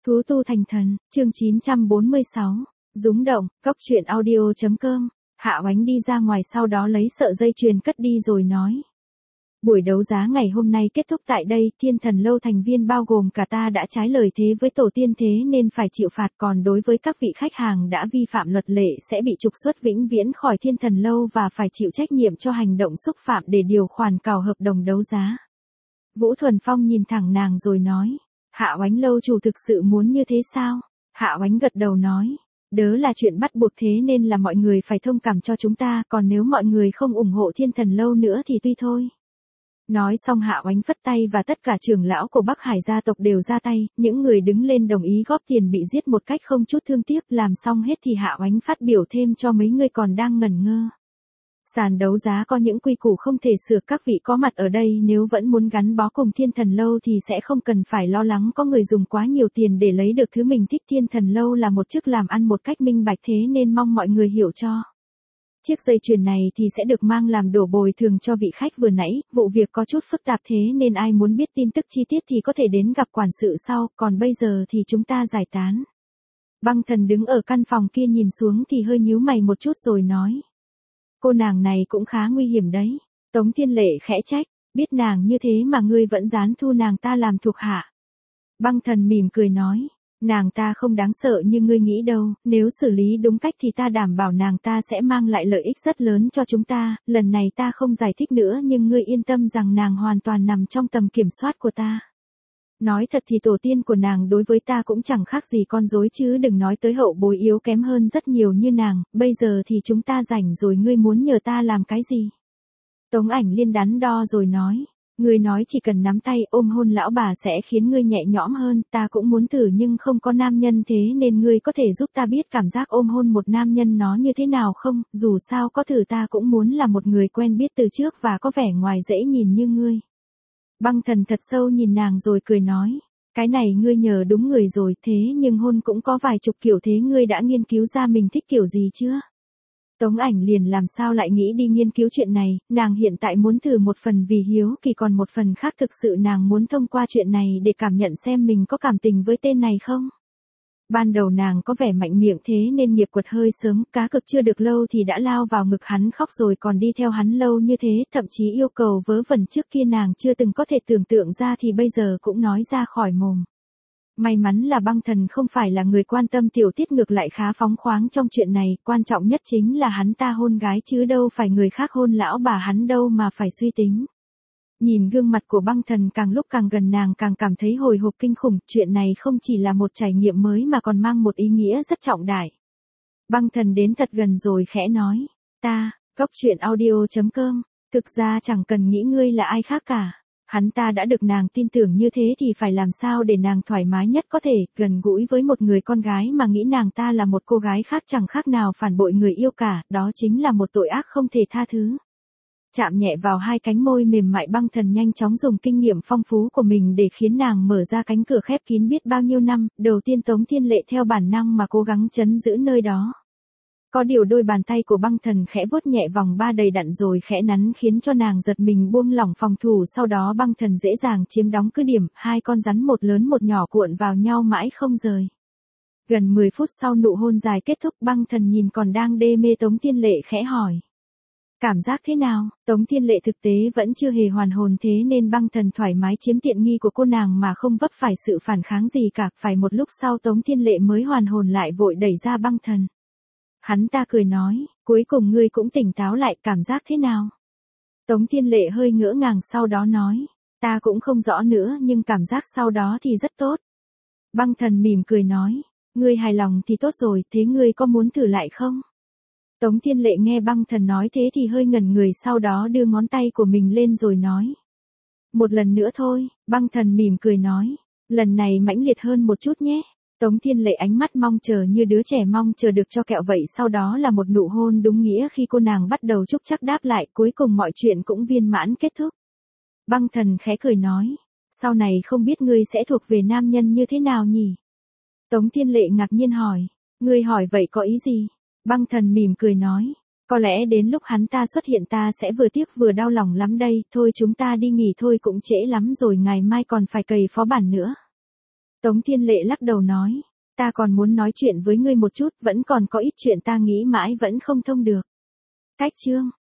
Thú tu thành thần, chương 946, rúng động, cóc truyện audio.com, Hạ Oánh đi ra ngoài sau đó lấy sợi dây chuyền cất đi rồi nói. Buổi đấu giá ngày hôm nay kết thúc tại đây, Thiên Thần Lâu thành viên bao gồm cả ta đã trái lời thế với tổ tiên thế nên phải chịu phạt, còn đối với các vị khách hàng đã vi phạm luật lệ sẽ bị trục xuất vĩnh viễn khỏi Thiên Thần Lâu và phải chịu trách nhiệm cho hành động xúc phạm để điều khoản cào hợp đồng đấu giá. Vũ Thuần Phong nhìn thẳng nàng rồi nói. Hạ Oánh lâu chủ thực sự muốn như thế sao? Hạ Oánh gật đầu nói. Đớ là chuyện bắt buộc thế nên là mọi người phải thông cảm cho chúng ta, còn nếu mọi người không ủng hộ Thiên Thần Lâu nữa thì tuy thôi. Nói xong Hạ Oánh phất tay và tất cả trưởng lão của Bắc Hải gia tộc đều ra tay, những người đứng lên đồng ý góp tiền bị giết một cách không chút thương tiếc. Làm xong hết thì Hạ Oánh phát biểu thêm cho mấy người còn đang ngẩn ngơ. Sàn đấu giá có những quy củ không thể sửa, các vị có mặt ở đây nếu vẫn muốn gắn bó cùng Thiên Thần Lâu thì sẽ không cần phải lo lắng có người dùng quá nhiều tiền để lấy được thứ mình thích. Thiên Thần Lâu là một chức làm ăn một cách minh bạch thế nên mong mọi người hiểu cho. Chiếc dây chuyền này thì sẽ được mang làm đồ bồi thường cho vị khách vừa nãy, vụ việc có chút phức tạp thế nên ai muốn biết tin tức chi tiết thì có thể đến gặp quản sự sau, còn bây giờ thì chúng ta giải tán. Băng Thần đứng ở căn phòng kia nhìn xuống thì hơi nhíu mày một chút rồi nói. Cô nàng này cũng khá nguy hiểm đấy. Tống Thiên Lệ khẽ trách, biết nàng như thế mà ngươi vẫn dám thu nàng ta làm thuộc hạ. Băng Thần mỉm cười nói, nàng ta không đáng sợ như ngươi nghĩ đâu, nếu xử lý đúng cách thì ta đảm bảo nàng ta sẽ mang lại lợi ích rất lớn cho chúng ta, lần này ta không giải thích nữa nhưng ngươi yên tâm rằng nàng hoàn toàn nằm trong tầm kiểm soát của ta. Nói thật thì tổ tiên của nàng đối với ta cũng chẳng khác gì con rối chứ đừng nói tới hậu bối yếu kém hơn rất nhiều như nàng, bây giờ thì chúng ta rảnh rồi, ngươi muốn nhờ ta làm cái gì? Tống Ảnh Liên đắn đo rồi nói, ngươi nói chỉ cần nắm tay ôm hôn lão bà sẽ khiến ngươi nhẹ nhõm hơn, ta cũng muốn thử nhưng không có nam nhân thế nên ngươi có thể giúp ta biết cảm giác ôm hôn một nam nhân nó như thế nào không, dù sao có thử ta cũng muốn là một người quen biết từ trước và có vẻ ngoài dễ nhìn như ngươi. Băng Thần thật sâu nhìn nàng rồi cười nói, cái này ngươi nhờ đúng người rồi, thế nhưng hôn cũng có vài chục kiểu thế ngươi đã nghiên cứu ra mình thích kiểu gì chưa? Tống Ảnh liền làm sao lại nghĩ đi nghiên cứu chuyện này, nàng hiện tại muốn thử một phần vì hiếu kỳ còn một phần khác thực sự nàng muốn thông qua chuyện này để cảm nhận xem mình có cảm tình với tên này không. Ban đầu nàng có vẻ mạnh miệng thế nên nghiệp quật hơi sớm, cá cực chưa được lâu thì đã lao vào ngực hắn khóc rồi còn đi theo hắn lâu như thế, thậm chí yêu cầu vớ vẩn trước kia nàng chưa từng có thể tưởng tượng ra thì bây giờ cũng nói ra khỏi mồm. May mắn là Băng Thần không phải là người quan tâm tiểu tiết, ngược lại khá phóng khoáng trong chuyện này, quan trọng nhất chính là hắn ta hôn gái chứ đâu phải người khác hôn lão bà hắn đâu mà phải suy tính. Nhìn gương mặt của Băng Thần càng lúc càng gần nàng càng cảm thấy hồi hộp kinh khủng, chuyện này không chỉ là một trải nghiệm mới mà còn mang một ý nghĩa rất trọng đại. Băng Thần đến thật gần rồi khẽ nói, ta, cóc truyện audio.com, thực ra chẳng cần nghĩ ngươi là ai khác cả. Hắn ta đã được nàng tin tưởng như thế thì phải làm sao để nàng thoải mái nhất có thể, gần gũi với một người con gái mà nghĩ nàng ta là một cô gái khác chẳng khác nào phản bội người yêu cả, đó chính là một tội ác không thể tha thứ. Chạm nhẹ vào hai cánh môi mềm mại, Băng Thần nhanh chóng dùng kinh nghiệm phong phú của mình để khiến nàng mở ra cánh cửa khép kín biết bao nhiêu năm, đầu tiên Tống Thiên Lệ theo bản năng mà cố gắng trấn giữ nơi đó. Có điều đôi bàn tay của Băng Thần khẽ vuốt nhẹ vòng ba đầy đặn rồi khẽ nắn khiến cho nàng giật mình buông lỏng phòng thủ, sau đó Băng Thần dễ dàng chiếm đóng cứ điểm, hai con rắn một lớn một nhỏ cuộn vào nhau mãi không rời. Gần 10 phút sau nụ hôn dài kết thúc, Băng Thần nhìn còn đang đê mê Tống Thiên Lệ khẽ hỏi. Cảm giác thế nào? Tống Thiên Lệ thực tế vẫn chưa hề hoàn hồn thế nên Băng Thần thoải mái chiếm tiện nghi của cô nàng mà không vấp phải sự phản kháng gì cả, phải một lúc sau Tống Thiên Lệ mới hoàn hồn lại vội đẩy ra Băng Thần. Hắn ta cười nói, cuối cùng ngươi cũng tỉnh táo lại, cảm giác thế nào? Tống Thiên Lệ hơi ngỡ ngàng sau đó nói, ta cũng không rõ nữa nhưng cảm giác sau đó thì rất tốt. Băng Thần mỉm cười nói, ngươi hài lòng thì tốt rồi, thế ngươi có muốn thử lại không? Tống Thiên Lệ nghe Băng Thần nói thế thì hơi ngẩn người, sau đó đưa ngón tay của mình lên rồi nói. Một lần nữa thôi, Băng Thần mỉm cười nói, lần này mãnh liệt hơn một chút nhé. Tống Thiên Lệ ánh mắt mong chờ như đứa trẻ mong chờ được cho kẹo vậy, sau đó là một nụ hôn đúng nghĩa khi cô nàng bắt đầu chúc chắc đáp lại, cuối cùng mọi chuyện cũng viên mãn kết thúc. Băng Thần khẽ cười nói, sau này không biết ngươi sẽ thuộc về nam nhân như thế nào nhỉ? Tống Thiên Lệ ngạc nhiên hỏi, ngươi hỏi vậy có ý gì? Băng Thần mỉm cười nói, có lẽ đến lúc hắn ta xuất hiện ta sẽ vừa tiếc vừa đau lòng lắm đây, thôi chúng ta đi nghỉ thôi cũng trễ lắm rồi, ngày mai còn phải cày phó bản nữa. Tống Thiên Lệ lắc đầu nói, ta còn muốn nói chuyện với ngươi một chút, vẫn còn có ít chuyện ta nghĩ mãi vẫn không thông được. Cách chương